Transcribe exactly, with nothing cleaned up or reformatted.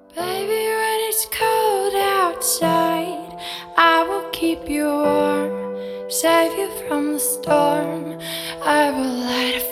Baby, when it's cold outside, I will keep you warm, save you from the storm. I will light a